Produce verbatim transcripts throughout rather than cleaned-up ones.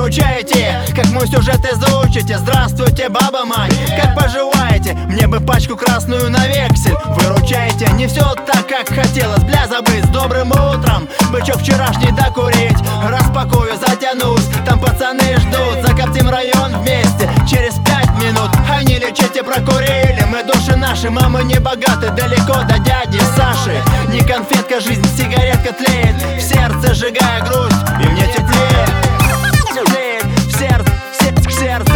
выручаете, как мой сюжет изучите. Здравствуйте, баба мать, как поживаете? Мне бы пачку красную на вексель. Выручайте, не все так, как хотелось, бля, забыть. С добрым утром, бычок вчерашний докурить. Распакую, затянусь, там пацаны ждут. Закоптим район вместе, через пять минут. Они лечите прокурили, мы души наши. Мамы не богаты, далеко до дяди Саши. Не конфетка, жизнь, сигаретка тлеет в сердце, сжигая грусть, и мне теплее. Тлеет в сердце, в сердце, в сердце,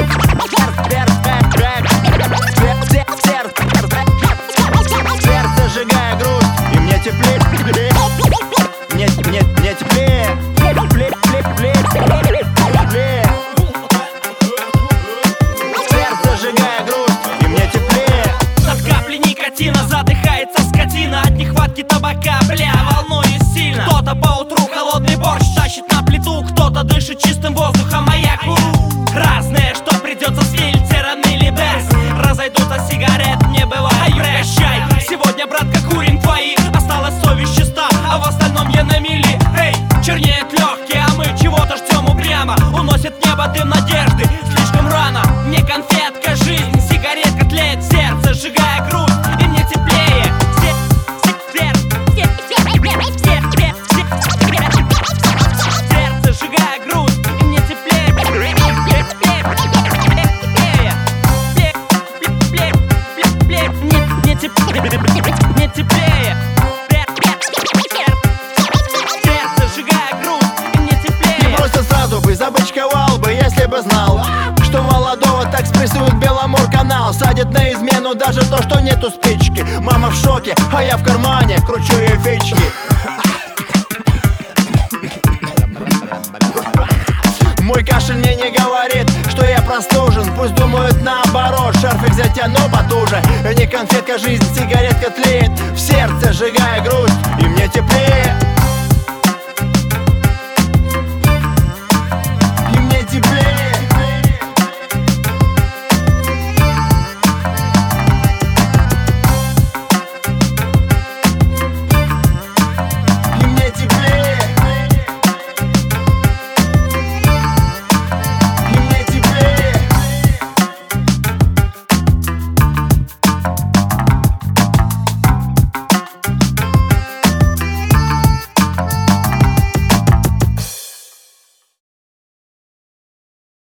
в сердце, сжигая грусть, и мне теплее. Мне, мне, мне теплее. Теплее, теплее, теплее. Сердце, сжигая грусть, и мне теплее. От капли никотина задыхается скотина, от нехватки табака, бля, волнуюсь сильно. Кто-то поутру холодный борщ тащит на плиту, кто-то дышит чистым воздухом, а я курю разные, что придется слить, серан или без. Разойдутся сигарет, не бывает, прощай. Сегодня, братка, курим твои, осталась совесть чиста, а в остальном я на мели. Эй, чернеет легкие, а мы чего-то ждем упрямо. Уносит небо дым надежды, слишком рано. Не конфетка, жизнь, сигаретка тлеет в сердце, сжигая грудь, и мне теплее. Сердце, сжигая грудь, и мне теплее. Мне теплее. Мне теплее. Сердце, сжигая грудь, и мне теплее. И просто сразу бы забычковал бы, если бы знал, что молодого так спрессует Беломор-канал. Садит на измену даже то, что нету спички. Мама в шоке, а я в кармане кручу ей фички. Мой кашель мне не говорит, что я простужен. Пусть думают наоборот, шарфик затяну потуже. Не конфетка, жизнь, сигаретка тлеет в сердце, сжигая грусть, и мне теплее.